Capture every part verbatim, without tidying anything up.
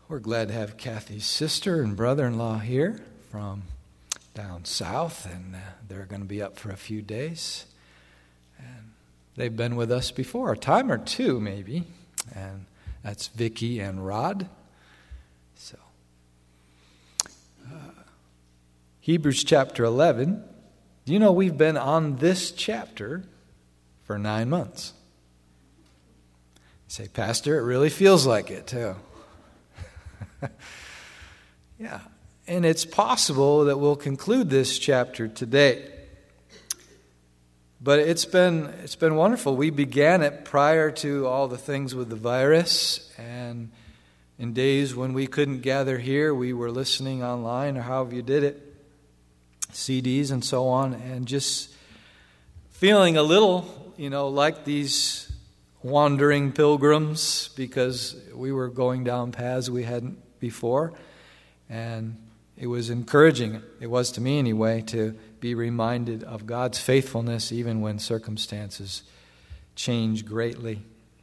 We're glad to have Kathy's sister and brother-in-law here from down south, and uh, they're going to be up for a few days. And they've been with us before, a time or two maybe, and that's Vicki and Rod. So, uh, Hebrews chapter eleven. Do you know we've been on this chapter for nine months? You say, Pastor, it really feels like it too. Yeah, and it's possible that we'll conclude this chapter today. But it's been it's been wonderful. We began it prior to all the things with the virus, and in days when we couldn't gather here, we were listening online or however you did it, C Ds and so on, and just feeling a little, you know, like these wandering pilgrims, because we were going down paths we hadn't before, and it was encouraging, it was to me anyway, to be reminded of God's faithfulness even when circumstances change greatly.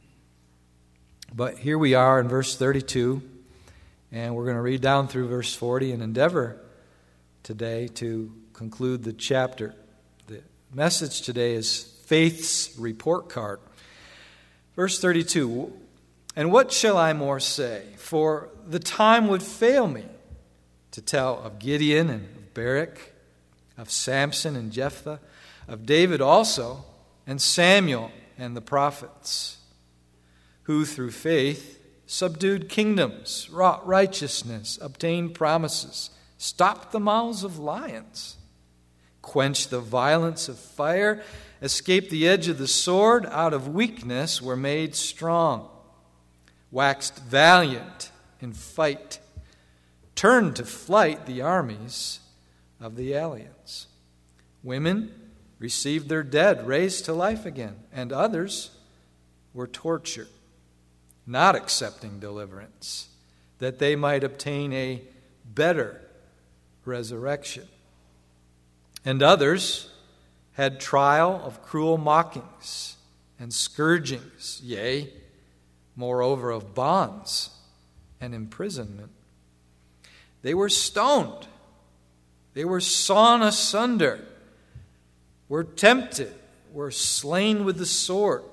But here we are in verse thirty-two, and we're going to read down through verse forty and endeavor today to conclude the chapter. The message today is Faith's Report Card. Verse thirty-two, and what shall I more say? For the time would fail me to tell of Gideon and of Barak, of Samson and Jephthah, of David also, and Samuel and the prophets, who through faith subdued kingdoms, wrought righteousness, obtained promises, stopped the mouths of lions, quenched the violence of fire, escaped the edge of the sword, out of weakness were made strong, waxed valiant in fight, turned to flight the armies of the aliens. Women received their dead raised to life again, and others were tortured, not accepting deliverance, that they might obtain a better resurrection. And others had trial of cruel mockings and scourgings, yea, moreover of bonds and imprisonment. They were stoned. They were sawn asunder, were tempted, were slain with the sword.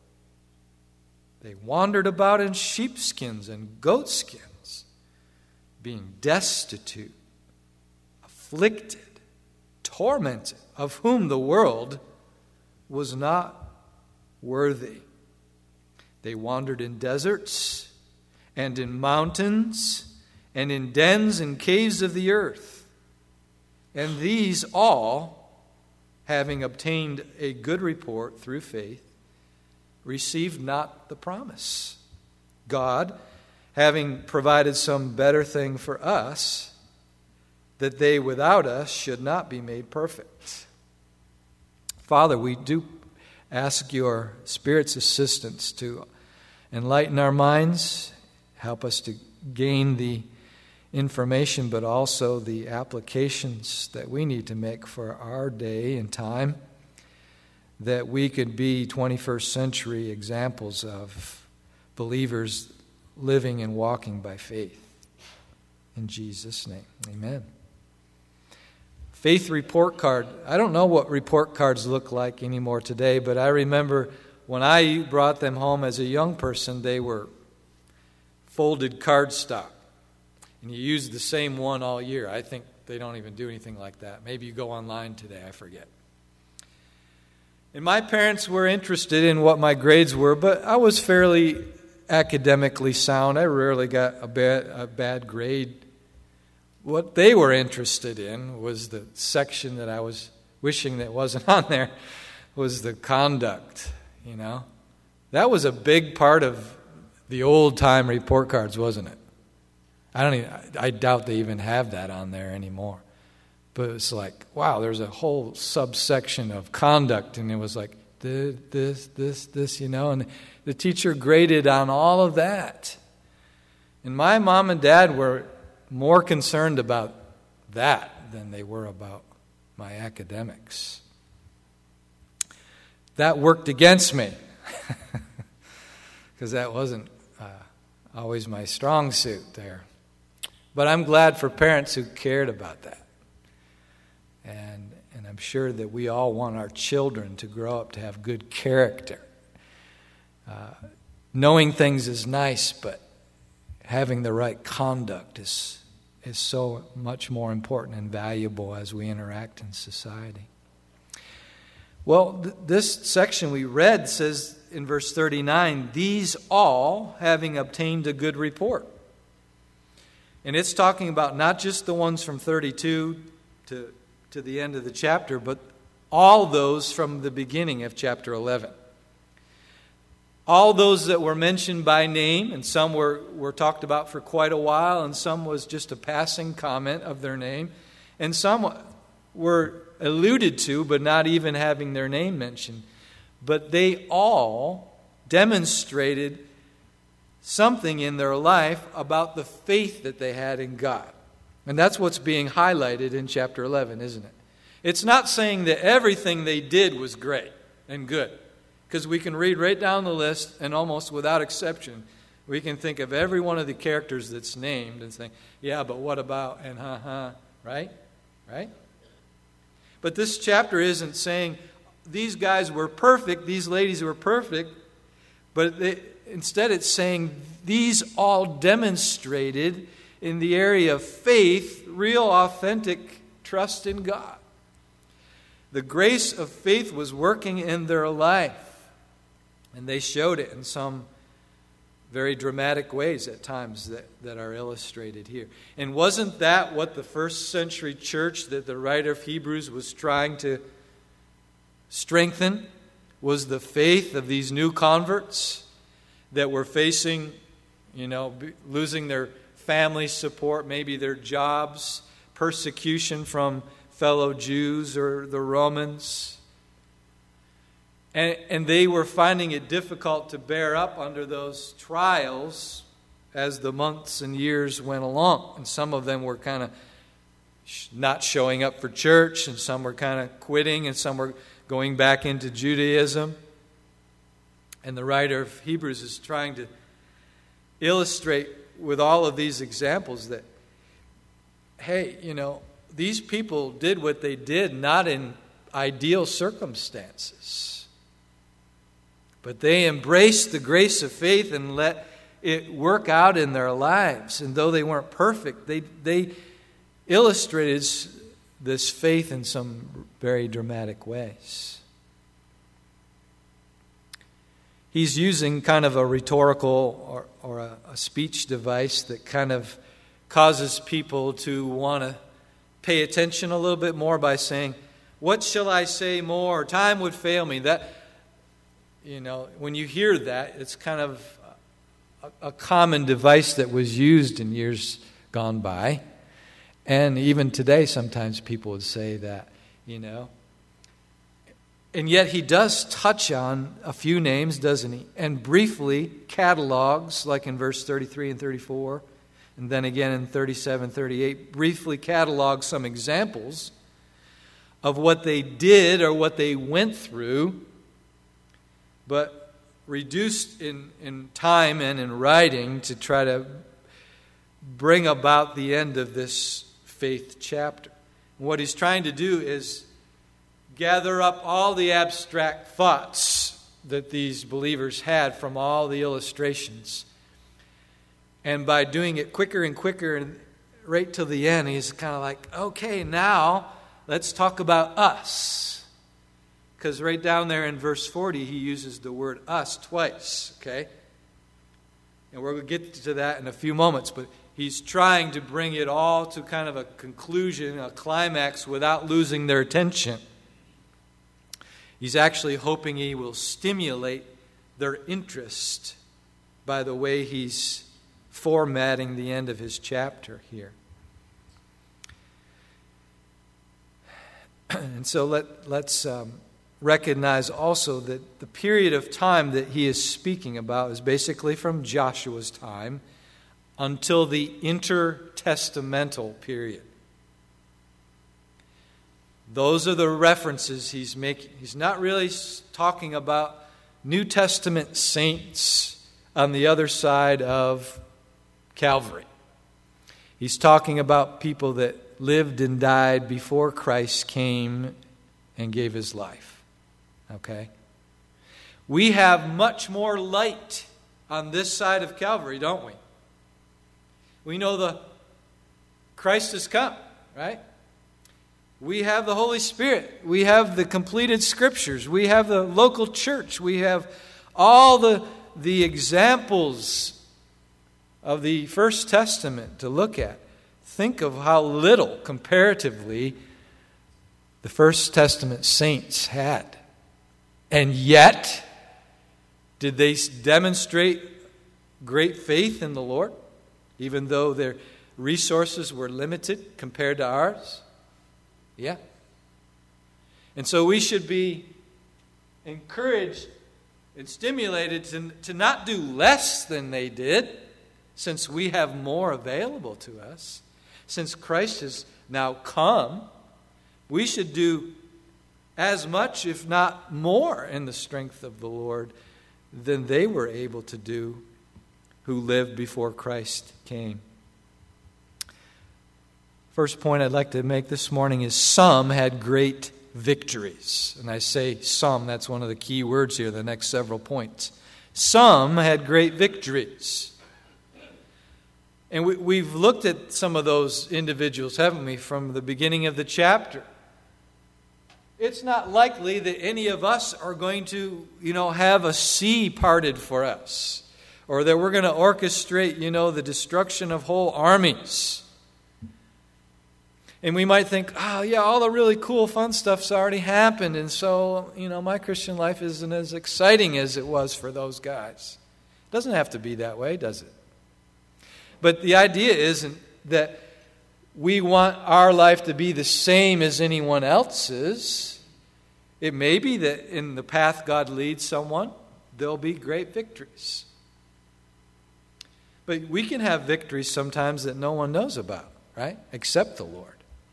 They wandered about in sheepskins and goatskins, being destitute, afflicted, tormented, of whom the world was not worthy. They wandered in deserts and in mountains and in dens and caves of the earth. And these all, having obtained a good report through faith, received not the promise. God, having provided some better thing for us, that they without us should not be made perfect. Father, we do ask your Spirit's assistance to enlighten our minds, help us to gain the information, but also the applications that we need to make for our day and time, that we could be twenty-first century examples of believers living and walking by faith. In Jesus' name, amen. Faith report card. I don't know what report cards look like anymore today, but I remember when I brought them home as a young person, they were folded cardstock. And you use the same one all year. I think they don't even do anything like that. Maybe you go online today, I forget. And my parents were interested in what my grades were, but I was fairly academically sound. I rarely got a bad, a bad grade. What they were interested in was the section that I was wishing that wasn't on there, was the conduct, you know. That was a big part of the old-time report cards, wasn't it? I don't even, I doubt they even have that on there anymore. But it's like, wow, there's a whole subsection of conduct, and it was like, this, this, this, this, you know, and the teacher graded on all of that. And my mom and dad were more concerned about that than they were about my academics. That worked against me, because that wasn't uh, always my strong suit there. But I'm glad for parents who cared about that. And, and I'm sure that we all want our children to grow up to have good character. Uh, knowing things is nice, but having the right conduct is is so much more important and valuable as we interact in society. Well, th- this section we read says in verse thirty-nine, these all having obtained a good report. And it's talking about not just the ones from thirty-two to, to the end of the chapter, but all those from the beginning of chapter eleven. All those that were mentioned by name, and some were, were talked about for quite a while, and some was just a passing comment of their name, and some were alluded to, but not even having their name mentioned. But they all demonstrated something in their life about the faith that they had in God. And that's what's being highlighted in chapter eleven, isn't it? It's not saying that everything they did was great and good. Because we can read right down the list, and almost without exception, we can think of every one of the characters that's named and think, yeah, but what about, and ha-ha, right? Right? But this chapter isn't saying these guys were perfect, these ladies were perfect, but they, instead it's saying these all demonstrated in the area of faith, real authentic trust in God. The grace of faith was working in their life. And they showed it in some very dramatic ways at times that, that are illustrated here. And wasn't that what the first century church that the writer of Hebrews was trying to strengthen? Was the faith of these new converts that were facing, you know, losing their family support, maybe their jobs, persecution from fellow Jews or the Romans. And, and they were finding it difficult to bear up under those trials as the months and years went along. And some of them were kind of not showing up for church, and some were kind of quitting, and some were going back into Judaism. And the writer of Hebrews is trying to illustrate with all of these examples that, hey, you know, these people did what they did not in ideal circumstances. But they embraced the grace of faith and let it work out in their lives. And though they weren't perfect, they they illustrated this faith in some very dramatic ways. He's using kind of a rhetorical or, or a, a speech device that kind of causes people to want to pay attention a little bit more by saying, what shall I say more? Time would fail me. That... You know, when you hear that, it's kind of a, a common device that was used in years gone by. And even today, sometimes people would say that, you know. And yet he does touch on a few names, doesn't he? And briefly catalogs, like in verse thirty-three and thirty-four. And then again in thirty-seven, thirty-eight, briefly catalogs some examples of what they did or what they went through, but reduced in, in time and in writing to try to bring about the end of this faith chapter. And what he's trying to do is gather up all the abstract thoughts that these believers had from all the illustrations. And by doing it quicker and quicker and right till the end, he's kind of like, okay, now let's talk about us. Because right down there in verse forty, he uses the word us twice, okay? And we're going to get to that in a few moments, but he's trying to bring it all to kind of a conclusion, a climax, without losing their attention. He's actually hoping he will stimulate their interest by the way he's formatting the end of his chapter here. And so let, let's um, recognize also that the period of time that he is speaking about is basically from Joshua's time until the intertestamental period. Those are the references he's making. He's not really talking about New Testament saints on the other side of Calvary. He's talking about people that lived and died before Christ came and gave his life. Okay? We have much more light on this side of Calvary, don't we? We know the Christ has come, right? We have the Holy Spirit. We have the completed Scriptures. We have the local church. We have all the, the examples of the First Testament to look at. Think of how little, comparatively, the First Testament saints had. And yet, did they demonstrate great faith in the Lord, even though their resources were limited compared to ours? Yeah. And so we should be encouraged and stimulated to, to not do less than they did, since we have more available to us. Since Christ has now come, we should do as much, if not more, in the strength of the Lord than they were able to do who lived before Christ came. First point I'd like to make this morning is some had great victories. And I say some, that's one of the key words here, the next several points. Some had great victories. And we, we've looked at some of those individuals, haven't we, from the beginning of the chapter. It's not likely that any of us are going to, you know, have a sea parted for us, or that we're going to orchestrate, you know, the destruction of whole armies. And we might think, oh, yeah, all the really cool, fun stuff's already happened, and so, you know, my Christian life isn't as exciting as it was for those guys. It doesn't have to be that way, does it? But the idea isn't that we want our life to be the same as anyone else's. It may be that in the path God leads someone, there'll be great victories. But we can have victories sometimes that no one knows about, right? Except the Lord.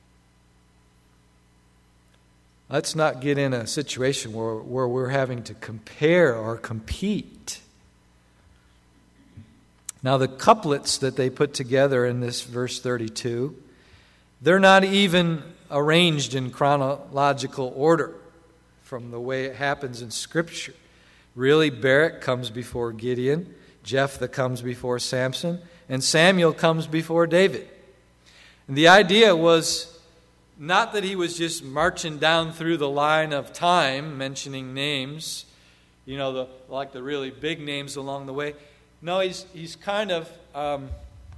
Let's not get in a situation where, where we're having to compare or compete. Now, the couplets that they put together in this verse thirty-two, they're not even arranged in chronological order from the way it happens in Scripture. Really, Barak comes before Gideon, Jephthah comes before Samson, and Samuel comes before David. And the idea was not that he was just marching down through the line of time, mentioning names, you know, the, like the really big names along the way. No, he's he's kind of um,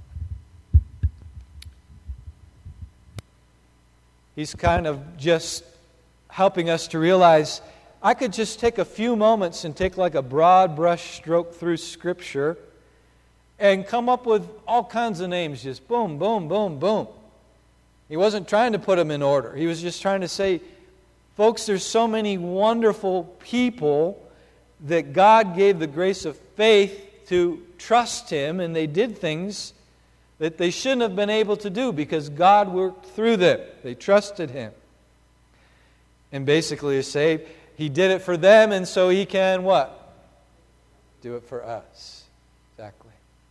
he's kind of just helping us to realize I could just take a few moments and take like a broad brush stroke through Scripture and come up with all kinds of names, just boom, boom, boom, boom. He wasn't trying to put them in order. He was just trying to say, folks, there's so many wonderful people that God gave the grace of faith to trust Him, and they did things that they shouldn't have been able to do because God worked through them. They trusted Him. And basically to say, He did it for them, and so He can what? Do it for us. Exactly.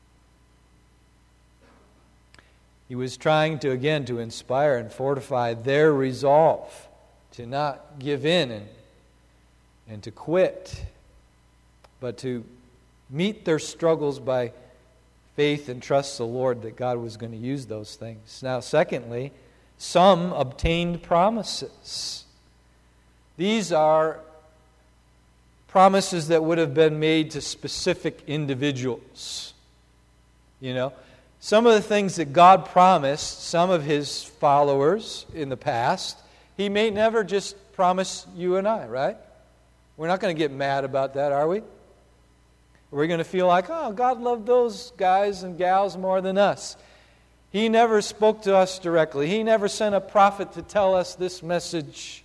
He was trying to, again, to inspire and fortify their resolve to not give in and, and to quit, but to meet their struggles by faith and trust the Lord that God was going to use those things. Now, secondly, some obtained promises. These are promises that would have been made to specific individuals. You know, some of the things that God promised some of His followers in the past, He may never just promise you and I, right? We're not going to get mad about that, are we? We're going to feel like, oh, God loved those guys and gals more than us. He never spoke to us directly. He never sent a prophet to tell us this message.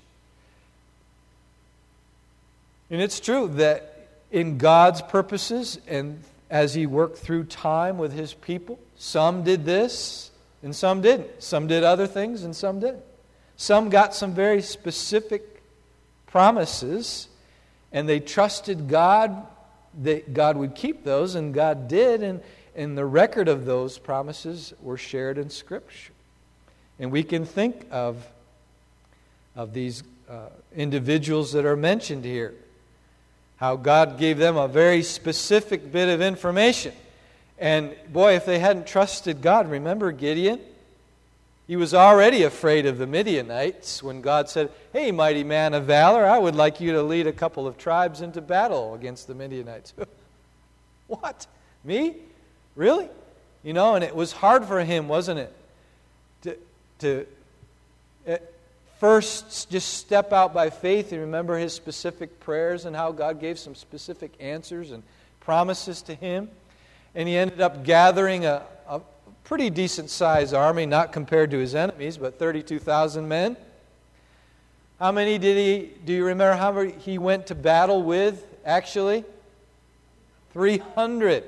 And it's true that in God's purposes and as He worked through time with His people, some did this and some didn't. Some did other things and some didn't. Some got some very specific promises and they trusted God that God would keep those, and God did. And, And the record of those promises were shared in Scripture. And we can think of, of these uh, individuals that are mentioned here. How God gave them a very specific bit of information. And boy, if they hadn't trusted God, remember Gideon? He was already afraid of the Midianites when God said, "Hey, mighty man of valor, I would like you to lead a couple of tribes into battle against the Midianites." What? Me? Really? You know, and it was hard for him, wasn't it? To, to at first just step out by faith and remember his specific prayers and how God gave some specific answers and promises to him. And he ended up gathering a, a pretty decent-sized army, not compared to his enemies, but thirty-two thousand men. How many did he, do you remember how many he went to battle with, actually? three hundred.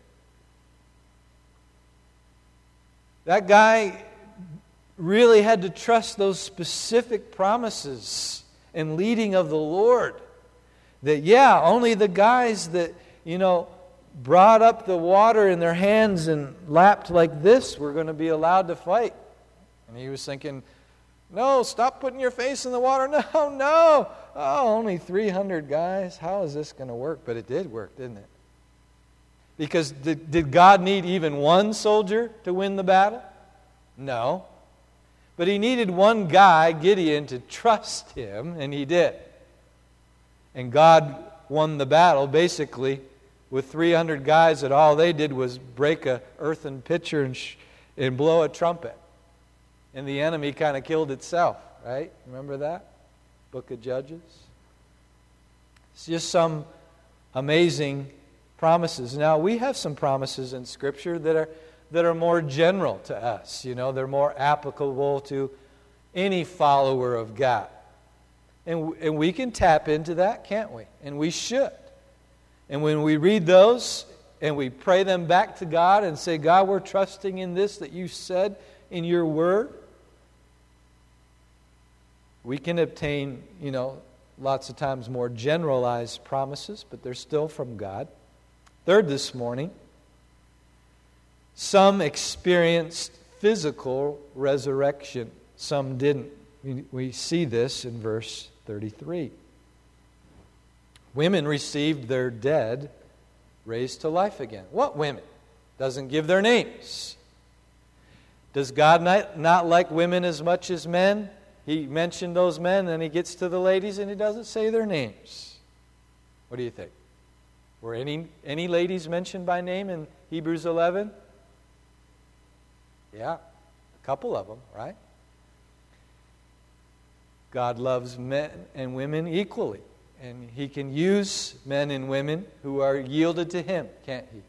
That guy really had to trust those specific promises and leading of the Lord. That, yeah, only the guys that, you know, brought up the water in their hands and lapped like this were going to be allowed to fight. And he was thinking, no, stop putting your face in the water. No, no. Oh, only three hundred guys. How is this going to work? But it did work, didn't it? Because did, did God need even one soldier to win the battle? No. But he needed one guy, Gideon, to trust him, and he did. And God won the battle, basically, with three hundred guys that all they did was break a earthen pitcher and, sh- and blow a trumpet. And the enemy kind of killed itself, right? Remember that? Book of Judges. It's just some amazing promises. Now, we have some promises in Scripture that are that are more general to us. You know, they're more applicable to any follower of God. And, and we can tap into that, can't we? And we should. And when we read those and we pray them back to God and say, God, we're trusting in this that you said in your word, we can obtain, you know, lots of times more generalized promises, but they're still from God. Third this morning, some experienced physical resurrection. Some didn't. We, we see this in verse thirty-three. Women received their dead raised to life again. What women? Doesn't give their names. Does God not, not like women as much as men? He mentioned those men, and he gets to the ladies, and he doesn't say their names. What do you think? Were any, any ladies mentioned by name in Hebrews eleven? Yeah, a couple of them, right? God loves men and women equally. And he can use men and women who are yielded to him, can't he?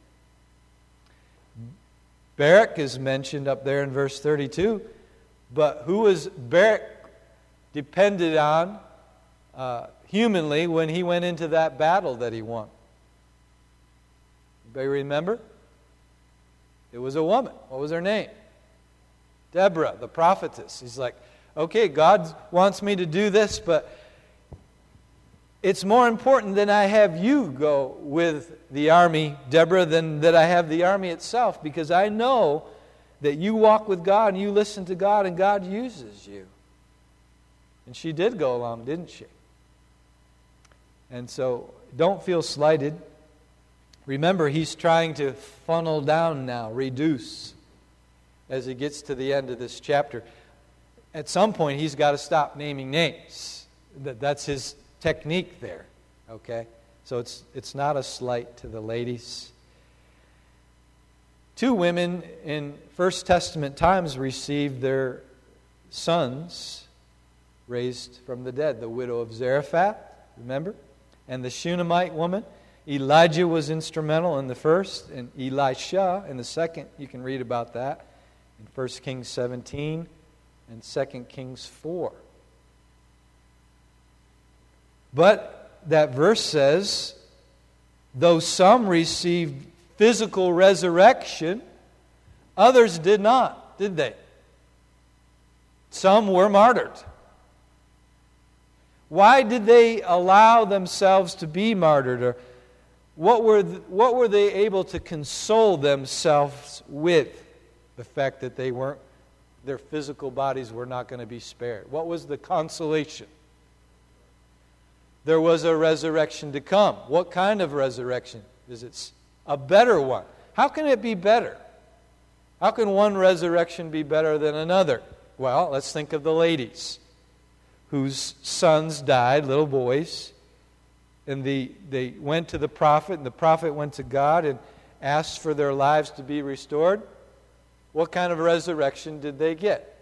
Barak is mentioned up there in verse thirty-two. But who was Barak depended on uh, humanly when he went into that battle that he won? Anybody remember? It was a woman. What was her name? Deborah, the prophetess. He's like, okay, God wants me to do this, but it's more important that I have you go with the army, Deborah, than that I have the army itself, because I know that you walk with God and you listen to God and God uses you. And she did go along, didn't she? And so don't feel slighted. Remember, he's trying to funnel down now, reduce, as he gets to the end of this chapter. At some point, he's got to stop naming names. That's his technique there, okay? So it's it's not a slight to the ladies. Two women in First Testament times received their sons raised from the dead. The widow of Zarephath, remember? And the Shunammite woman. Elijah was instrumental in the first, and Elisha in the second. You can read about that in First Kings seventeen and Second Kings four. But that verse says, though some received physical resurrection, others did not, did they? Some were martyred. Why did they allow themselves to be martyred? Or what were, th- what were they able to console themselves with? The fact that they weren't, their physical bodies were not going to be spared. What was the consolation? There was a resurrection to come. What kind of resurrection? Is it a better one? How can it be better? How can one resurrection be better than another? Well, let's think of the ladies whose sons died, little boys, and the, they went to the prophet, and the prophet went to God and asked for their lives to be restored. What kind of resurrection did they get?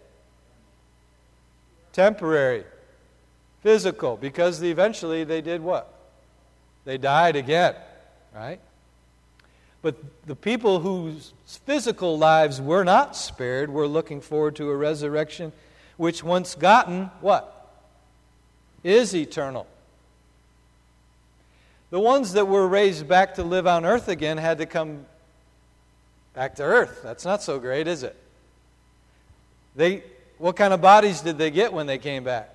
Temporary, physical, because eventually they did what? They died again, right? But the people whose physical lives were not spared were looking forward to a resurrection which once gotten, what? Is eternal. The ones that were raised back to live on earth again had to come back to earth. That's not so great, is it? They, what kind of bodies did they get when they came back?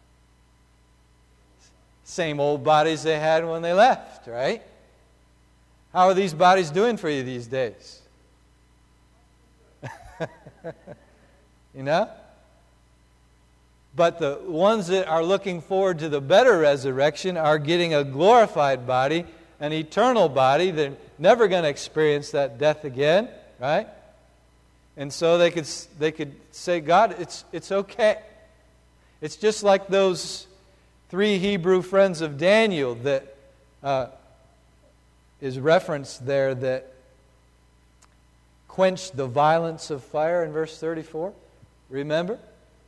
Same old bodies they had when they left, right? How are these bodies doing for you these days? You know? But the ones that are looking forward to the better resurrection are getting a glorified body, an eternal body. They're never going to experience that death again, right? And so they could they could say, God, it's it's okay. It's just like those three Hebrew friends of Daniel that uh, is referenced there that quenched the violence of fire in verse thirty-four. Remember?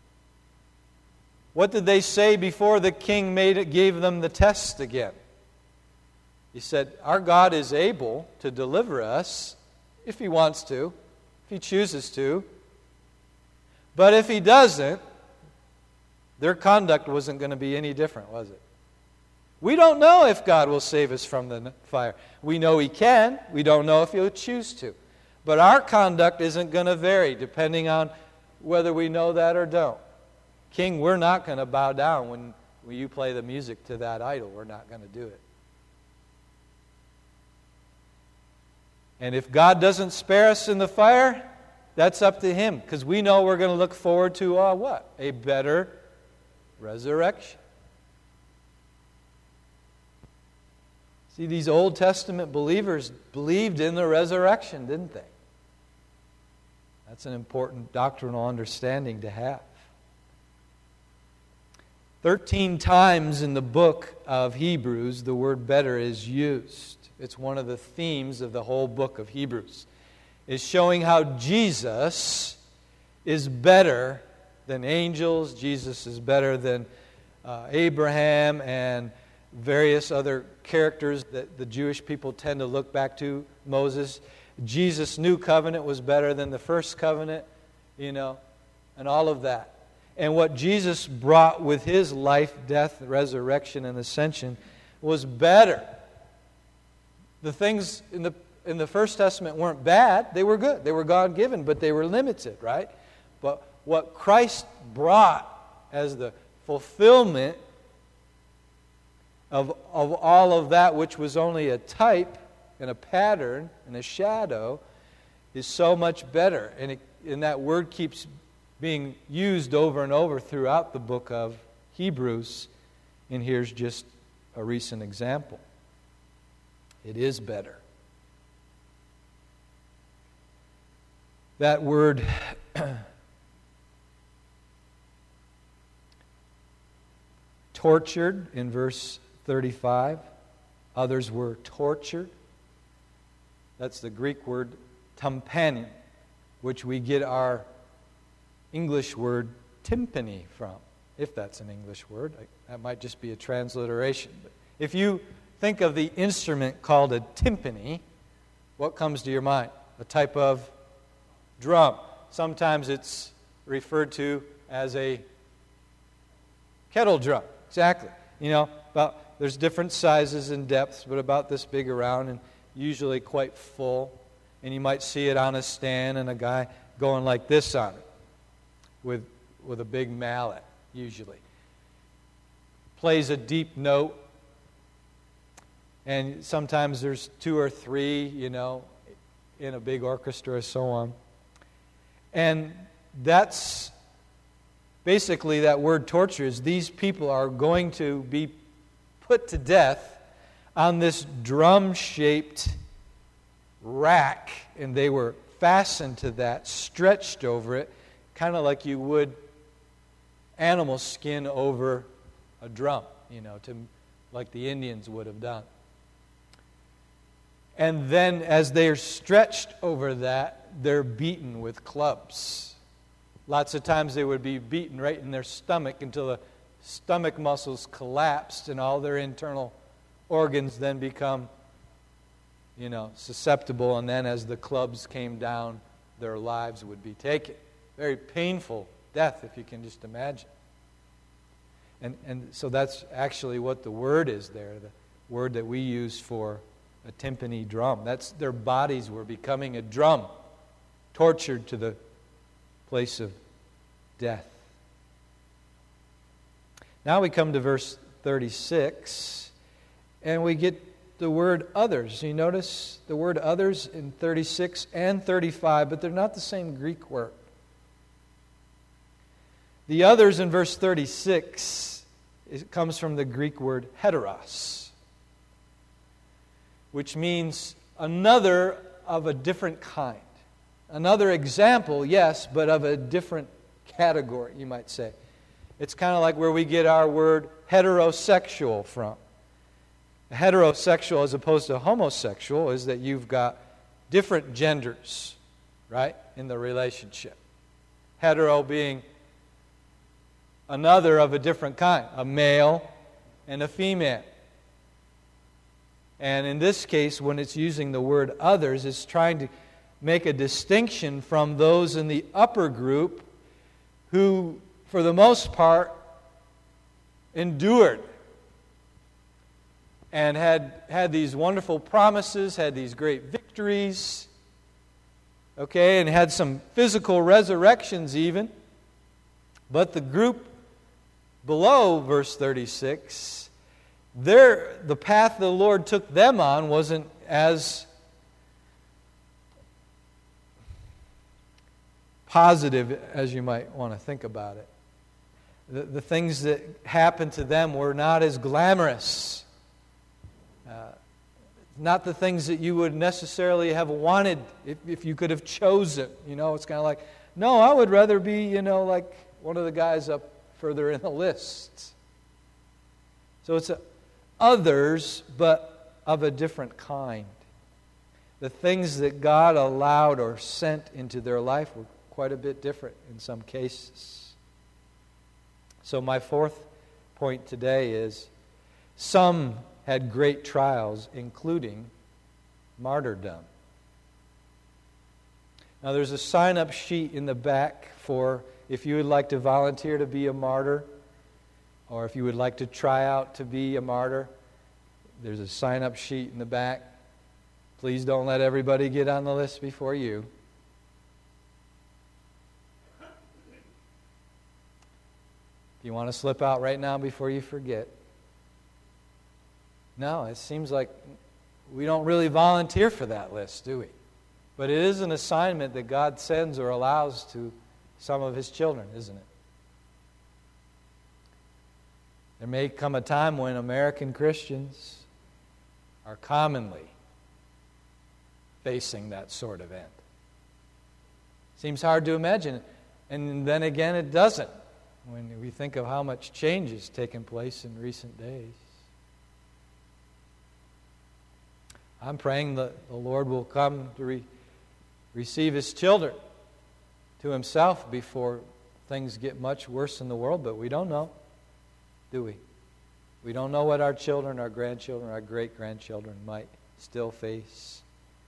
What did they say before the king made it, gave them the test again? He said, our God is able to deliver us if He wants to, if He chooses to. But if He doesn't, their conduct wasn't going to be any different, was it? We don't know if God will save us from the fire. We know He can. We don't know if He'll choose to. But our conduct isn't going to vary depending on whether we know that or don't. King, we're not going to bow down when, when you play the music to that idol. We're not going to do it. And if God doesn't spare us in the fire, that's up to Him, because we know we're going to look forward to uh, what? A better resurrection. See, these Old Testament believers believed in the resurrection, didn't they? That's an important doctrinal understanding to have. Thirteen times in the book of Hebrews, the word better is used. It's one of the themes of the whole book of Hebrews. It's showing how Jesus is better than angels. Jesus is better than uh, Abraham and various other characters that the Jewish people tend to look back to. Moses. Jesus' new covenant was better than the first covenant, you know, and all of that. And what Jesus brought with His life, death, resurrection, and ascension was better. The things in the in the First Testament weren't bad. They were good. They were God-given, but they were limited, right? But what Christ brought as the fulfillment of, of all of that which was only a type and a pattern and a shadow is so much better. And, it, and that word keeps being used over and over throughout the book of Hebrews. And here's just a recent example. It is better. That word tortured in verse thirty-five. Others were tortured. That's the Greek word tympanin, which we get our English word timpani from, if that's an English word. That might just be a transliteration. But if you think of the instrument called a timpani, what comes to your mind? A type of drum. Sometimes it's referred to as a kettle drum. Exactly. You know, about there's different sizes and depths, but about this big around and usually quite full. And you might see it on a stand and a guy going like this on it with with a big mallet, usually. Plays a deep note. And sometimes there's two or three, you know, in a big orchestra or so on. And that's basically that word torture is these people are going to be put to death on this drum-shaped rack, and they were fastened to that, stretched over it, kind of like you would animal skin over a drum, you know, to like the Indians would have done. And then as they are stretched over that, they're beaten with clubs. Lots of times they would be beaten right in their stomach until the stomach muscles collapsed and all their internal organs then become, you know, susceptible. And then as the clubs came down, their lives would be taken. Very painful death, if you can just imagine. And, and so that's actually what the word is there, the word that we use for a timpani drum. That's their bodies were becoming a drum, tortured to the place of death. Now we come to verse thirty-six, and we get the word others. You notice the word others in thirty-six and thirty-five, but they're not the same Greek word. The others in verse thirty-six, it comes from the Greek word heteros, which means another of a different kind. Another example, yes, but of a different category, you might say. It's kind of like where we get our word heterosexual from. Heterosexual as opposed to homosexual is that you've got different genders, right, in the relationship. Hetero being another of a different kind, a male and a female. And in this case, when it's using the word others, it's trying to make a distinction from those in the upper group who, for the most part, endured and had had these wonderful promises, had these great victories, okay, and had some physical resurrections even. But the group below verse thirty-six, their, the path the Lord took them on wasn't as positive as you might want to think about it. The, the things that happened to them were not as glamorous. Uh, not the things that you would necessarily have wanted if, if you could have chosen. You know, it's kind of like, no, I would rather be, you know, like one of the guys up further in the list. So it's a, others, but of a different kind. The things that God allowed or sent into their life were quite a bit different in some cases. So my fourth point today is some had great trials, including martyrdom. Now there's a sign-up sheet in the back for if you would like to volunteer to be a martyr, or if you would like to try out to be a martyr. There's a sign-up sheet in the back. Please don't let everybody get on the list before you. If you want to slip out right now before you forget. No, it seems like we don't really volunteer for that list, do we? But it is an assignment that God sends or allows to some of His children, isn't it? There may come a time when American Christians are commonly facing that sort of end. Seems hard to imagine, and then again it doesn't, when we think of how much change has taken place in recent days. I'm praying that the Lord will come to re- receive His children to Himself before things get much worse in the world, but we don't know, do we? We don't know what our children, our grandchildren, our great-grandchildren might still face.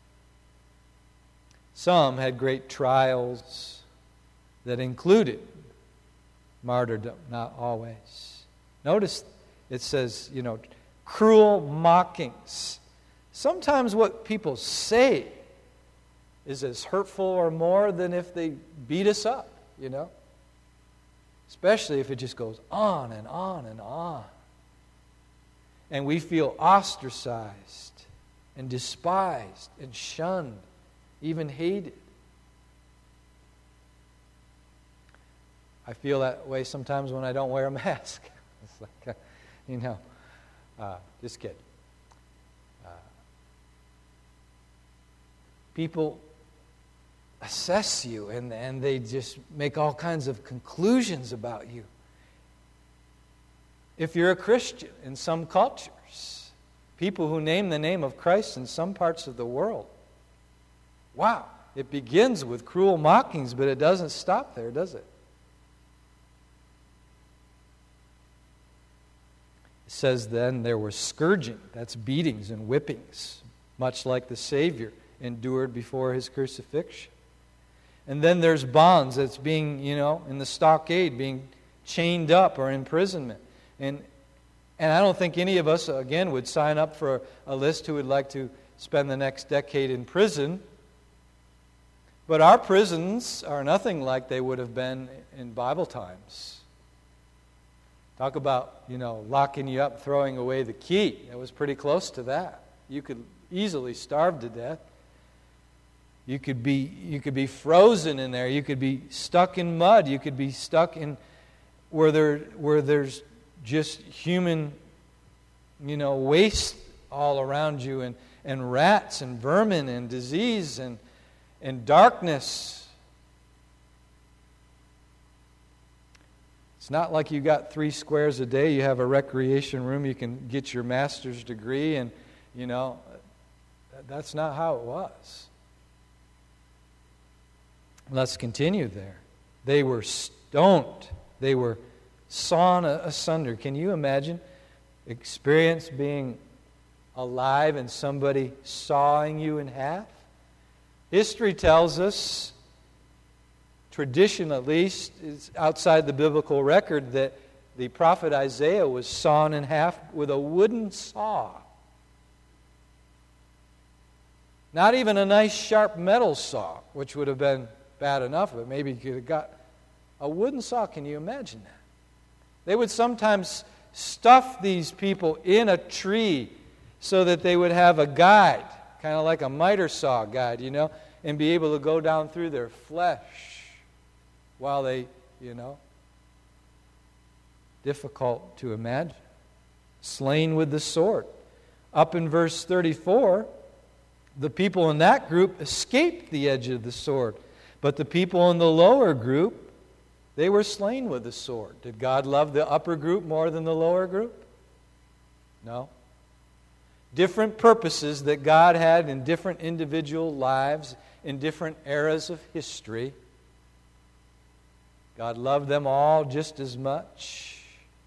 Some had great trials that included martyrdom, not always. Notice it says, you know, cruel mockings. Sometimes what people say is as hurtful or more than if they beat us up, you know. Especially if it just goes on and on and on. and we feel ostracized and despised and shunned, even hated. I feel that way sometimes when I don't wear a mask. It's like, uh, you know, uh, just kidding. Uh, people assess you, and, and they just make all kinds of conclusions about you. If you're a Christian in some cultures, people who name the name of Christ in some parts of the world, wow, it begins with cruel mockings, but it doesn't stop there, does it? It says then there was scourging, that's beatings and whippings, much like the Savior endured before his crucifixion. And then there's bonds, that's being, you know, in the stockade, being chained up or imprisonment. And and I don't think any of us, again, would sign up for a list who would like to spend the next decade in prison. But our prisons are nothing like they would have been in Bible times. Talk about, you know, locking you up, throwing away the key. It was pretty close to that. You could easily starve to death. You could be you could be frozen in there. You could be stuck in mud. You could be stuck in where there where there's just human, you know, waste all around you, and, and rats and vermin and disease and and darkness. It's not like you got three squares a day. You have a recreation room. You can get your master's degree, and you know, that's not how it was. Let's continue there. They were stoned. They were sawn asunder. Can you imagine experience being alive and somebody sawing you in half? History tells us, tradition at least, is outside the biblical record, that the prophet Isaiah was sawn in half with a wooden saw. Not even a nice sharp metal saw, which would have been bad enough, but maybe you could have got a wooden saw. Can you imagine that? They would sometimes stuff these people in a tree so that they would have a guide, kind of like a miter saw guide, you know, and be able to go down through their flesh while they, you know, difficult to imagine. Slain with the sword. Up in verse thirty-four, the people in that group escaped the edge of the sword. But the people in the lower group, they were slain with the sword. Did God love the upper group more than the lower group? No. Different purposes that God had in different individual lives, in different eras of history. God loved them all just as much.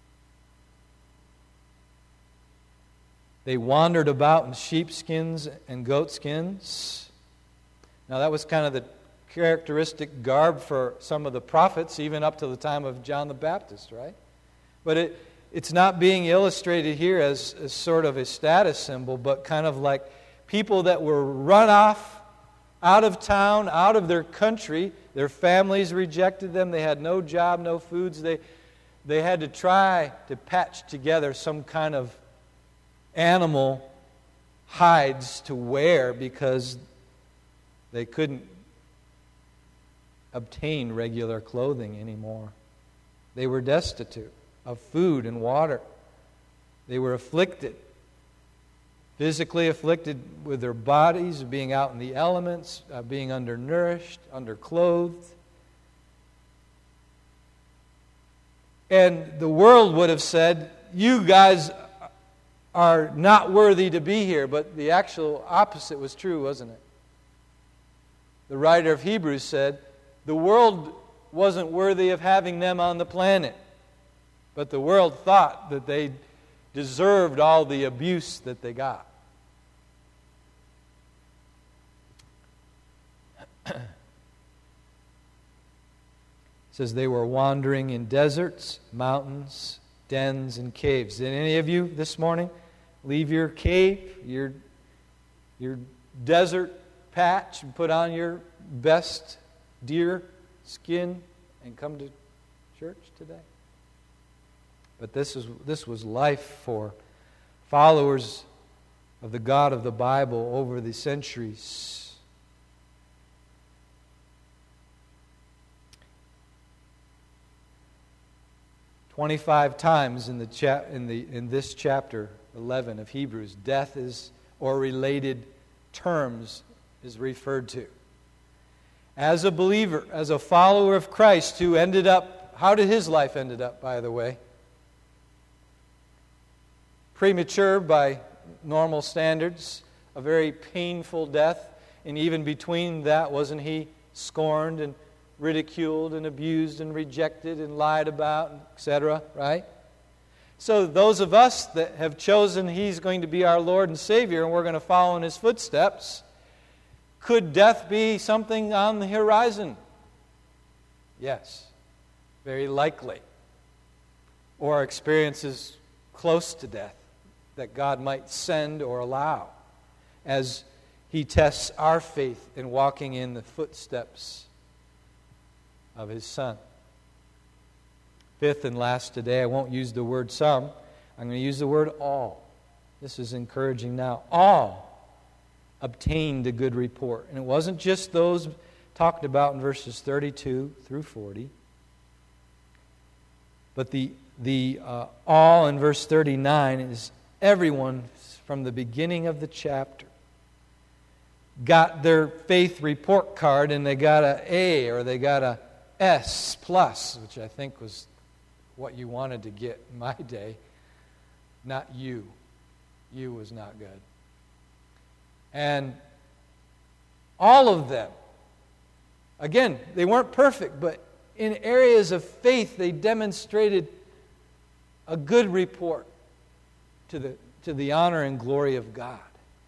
They wandered about in sheepskins and goatskins. Now that was kind of the characteristic garb for some of the prophets, even up to the time of John the Baptist, right? But it, it's not being illustrated here as, as sort of a status symbol, but kind of like people that were run off out of town, out of their country. Their families rejected them. They had no job, no foods. They, they had to try to patch together some kind of animal hides to wear because they couldn't obtain regular clothing anymore. They were destitute of food and water. They were afflicted, physically afflicted with their bodies, being out in the elements, uh, being undernourished, underclothed. And the world would have said, you guys are not worthy to be here, but the actual opposite was true, wasn't it? The writer of Hebrews said, the world wasn't worthy of having them on the planet, but the world thought that they deserved all the abuse that they got. It says they were wandering in deserts, mountains, dens, and caves. Did any of you this morning leave your cave, your, your desert patch, and put on your best deer skin and come to church today? But this is this was life for followers of the God of the Bible over the centuries. Twenty-five times in the cha- in the in this chapter eleven of Hebrews, death is or related terms is referred to. As a believer, as a follower of Christ who ended up, how did his life ended up, by the way? Premature by normal standards, a very painful death, and even between that, wasn't he scorned and ridiculed and abused and rejected and lied about, et cetera, right? So those of us that have chosen He's going to be our Lord and Savior and we're going to follow in His footsteps, could death be something on the horizon? Yes, very likely. Or experiences close to death that God might send or allow as He tests our faith in walking in the footsteps of His Son. Fifth and last today, I won't use the word some. I'm going to use the word all. This is encouraging now. All obtained a good report. And it wasn't just those talked about in verses thirty-two through forty. But the, the uh, all in verse thirty-nine is everyone from the beginning of the chapter got their faith report card and they got a A or they got a S plus, which I think was what you wanted to get in my day. Not U. U was not good. And all of them, again, they weren't perfect, but in areas of faith, they demonstrated a good report to the, to the honor and glory of God.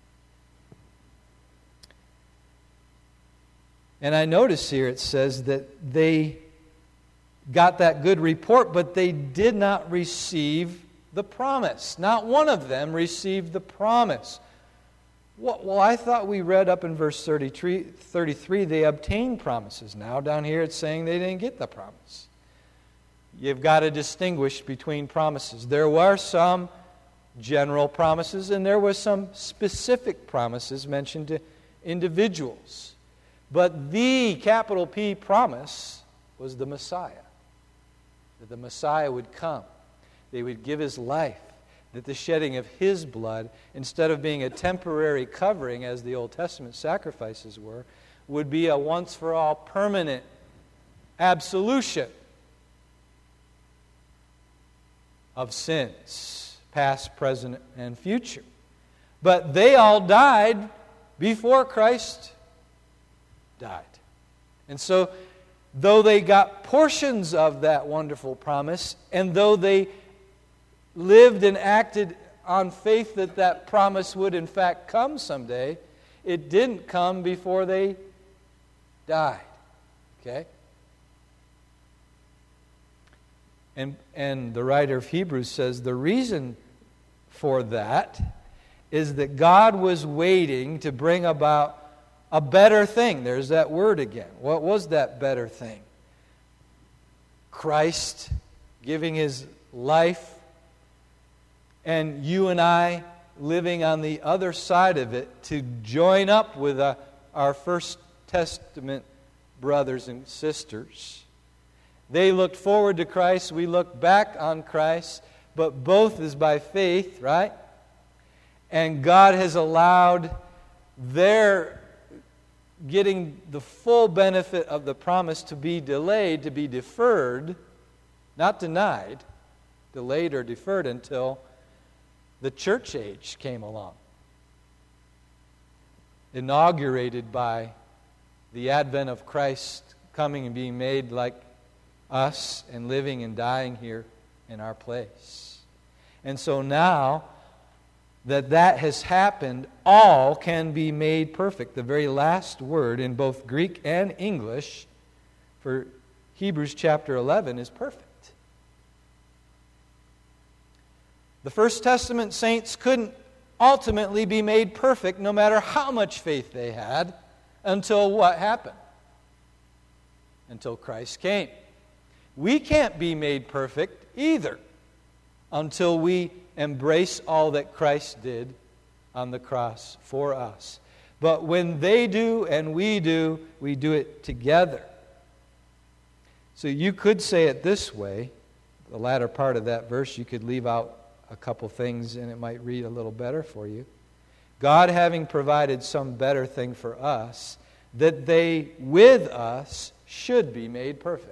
And I notice here it says that they got that good report, but they did not receive the promise. Not one of them received the promise. Well, I thought we read up in verse thirty-three, thirty-three, they obtained promises. Now down here it's saying they didn't get the promise. You've got to distinguish between promises. There were some general promises and there were some specific promises mentioned to individuals. But the capital P promise was the Messiah. That the Messiah would come. They would give His life. That the shedding of His blood, instead of being a temporary covering as the Old Testament sacrifices were, would be a once-for-all permanent absolution of sins, past, present, and future. But they all died before Christ died. And so, though they got portions of that wonderful promise, and though they lived and acted on faith that that promise would in fact come someday, it didn't come before they died. Okay? And, and the writer of Hebrews says the reason for that is that God was waiting to bring about a better thing. There's that word again. What was that better thing? Christ giving His life, and you and I living on the other side of it to join up with uh, our First Testament brothers and sisters. They looked forward to Christ. We look back on Christ. But both is by faith, right? And God has allowed their getting the full benefit of the promise to be delayed, to be deferred, not denied, delayed or deferred until the church age came along, inaugurated by the advent of Christ coming and being made like us and living and dying here in our place. And so now that that has happened, all can be made perfect. The very last word in both Greek and English for Hebrews chapter eleven is perfect. The First Testament saints couldn't ultimately be made perfect no matter how much faith they had until what happened? Until Christ came. We can't be made perfect either until we embrace all that Christ did on the cross for us. But when they do and we do, we do it together. So you could say it this way, the latter part of that verse, you could leave out a couple things and it might read a little better for you. God having provided some better thing for us, that they with us should be made perfect.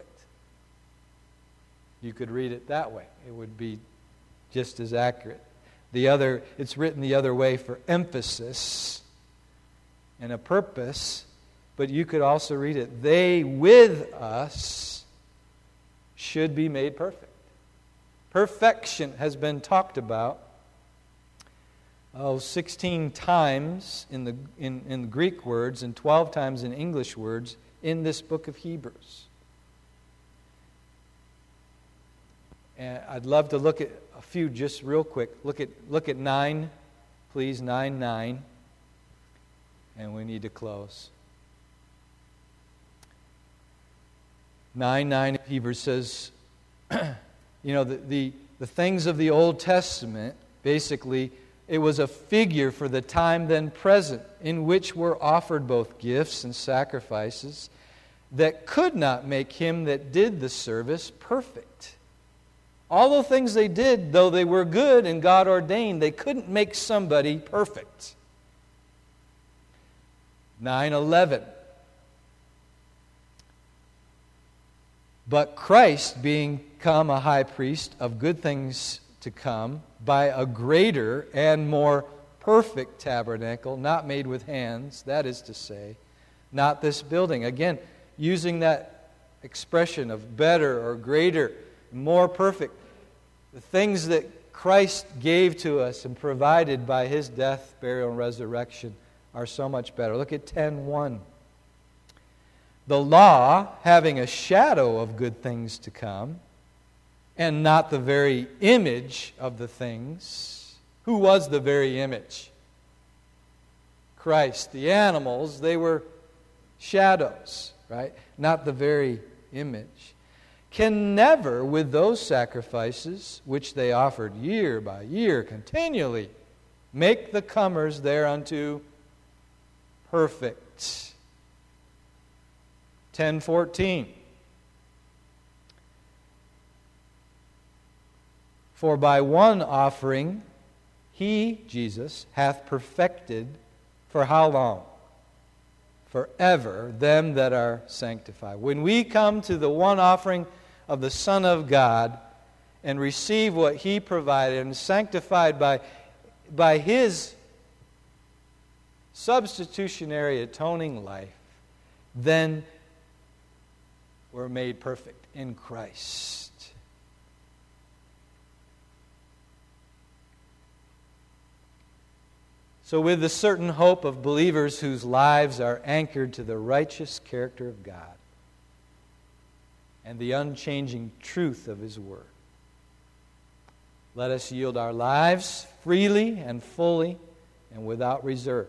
You could read it that way. It would be just as accurate. The other, it's written the other way for emphasis and a purpose, but you could also read it, they with us should be made perfect. Perfection has been talked about oh, sixteen times in the in, in the Greek words and twelve times in English words in this book of Hebrews. And I'd love to look at a few just real quick. Look at look at nine, please, nine nine. And we need to close. nine nine of Hebrews says, you know, the, the, the things of the Old Testament, basically, it was a figure for the time then present, in which were offered both gifts and sacrifices that could not make him that did the service perfect. All the things they did, though they were good and God ordained, they couldn't make somebody perfect. nine eleven. But Christ, being come a high priest of good things to come, by a greater and more perfect tabernacle, not made with hands, that is to say, not this building. Again, using that expression of better or greater, more perfect. The things that Christ gave to us and provided by His death, burial, and resurrection are so much better. Look at ten one. The law, having a shadow of good things to come, and not the very image of the things. Who was the very image? Christ. The animals, they were shadows, right? Not the very image. Can never, with those sacrifices, which they offered year by year continually, make the comers thereunto perfect. ten fourteen. For by one offering He, Jesus, hath perfected for how long? Forever them that are sanctified. When we come to the one offering of the Son of God and receive what He provided and sanctified by, by His substitutionary atoning life, then we're made perfect in Christ. So with the certain hope of believers whose lives are anchored to the righteous character of God and the unchanging truth of His Word, let us yield our lives freely and fully and without reserve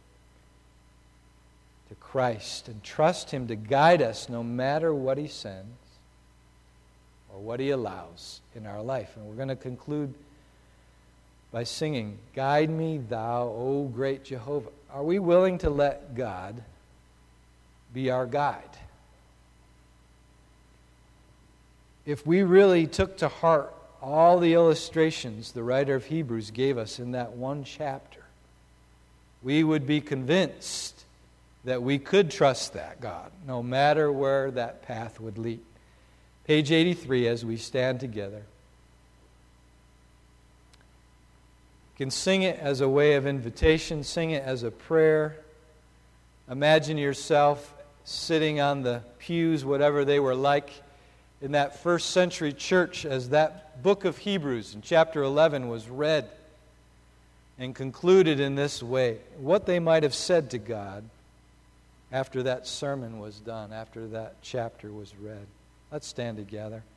to Christ and trust Him to guide us no matter what He sends or what He allows in our life. And we're going to conclude by singing, Guide me, Thou, O great Jehovah. Are we willing to let God be our guide? If we really took to heart all the illustrations the writer of Hebrews gave us in that one chapter, we would be convinced that we could trust that God, no matter where that path would lead. Page eighty-three, as we stand together. You can sing it as a way of invitation, sing it as a prayer. Imagine yourself sitting on the pews, whatever they were like, in that first century church as that book of Hebrews in chapter eleven was read and concluded in this way. What they might have said to God after that sermon was done, after that chapter was read. Let's stand together.